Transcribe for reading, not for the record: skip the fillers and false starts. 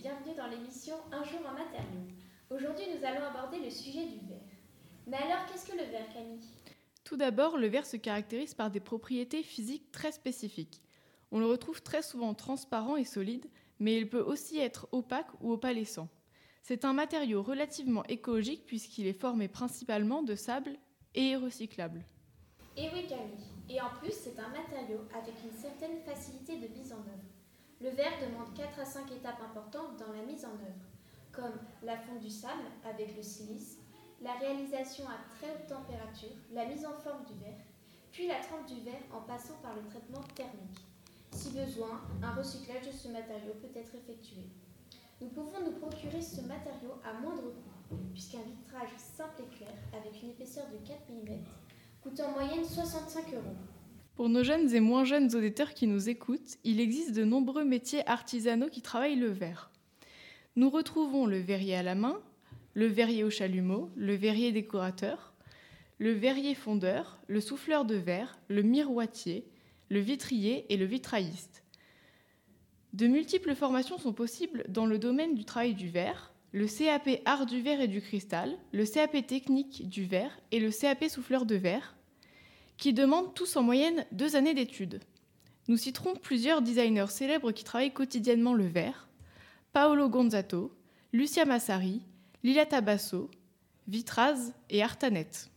bienvenue dans l'émission Un jour en matériaux. Aujourd'hui, nous allons aborder le sujet du verre. Mais alors, qu'est-ce que le verre, Camille ? Tout d'abord, le verre se caractérise par des propriétés physiques très spécifiques. On le retrouve très souvent transparent et solide, mais il peut aussi être opaque ou opalescent. C'est un matériau relativement écologique puisqu'il est formé principalement de sable et est recyclable. Et oui, Camille. Et en plus, c'est un matériau avec une certaine facilité de mise en œuvre. Le verre demande 4 à 5 étapes importantes dans la mise en œuvre, comme la fonte du sable avec le silice, la réalisation à très haute température, la mise en forme du verre, puis la trempe du verre en passant par le traitement thermique. Si besoin, un recyclage de ce matériau peut être effectué. Nous pouvons nous procurer ce matériau à moindre coût, puisqu'un vitrage simple et clair avec une épaisseur de 4 mm coûte en moyenne 65 €. Pour nos jeunes et moins jeunes auditeurs qui nous écoutent, il existe de nombreux métiers artisanaux qui travaillent le verre. Nous retrouvons le verrier à la main, le verrier au chalumeau, le verrier décorateur, le verrier fondeur, le souffleur de verre, le miroitier, le vitrier et le vitrailliste. De multiples formations sont possibles dans le domaine du travail du verre, le CAP Art du verre et du cristal, le CAP Technique du verre et le CAP Souffleur de verre, qui demandent tous en moyenne 2 années d'études. Nous citerons plusieurs designers célèbres qui travaillent quotidiennement le verre: Paolo Gonzato, Lucia Massari, Lila Tabasso, Vitraz et Artanet.